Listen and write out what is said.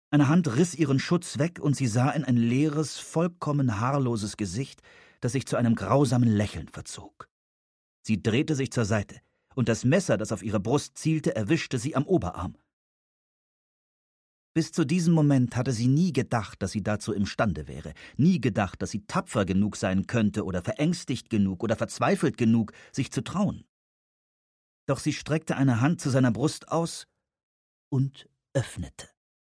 Eine Hand riss ihren Schutz weg, und sie sah in ein leeres, vollkommen haarloses Gesicht, das sich zu einem grausamen Lächeln verzog. Sie drehte sich zur Seite, und das Messer, das auf ihre Brust zielte, erwischte sie am Oberarm. Bis zu diesem Moment hatte sie nie gedacht, dass sie dazu imstande wäre, nie gedacht, dass sie tapfer genug sein könnte oder verängstigt genug oder verzweifelt genug, sich zu trauen. Doch sie streckte eine Hand zu seiner Brust aus und öffnete.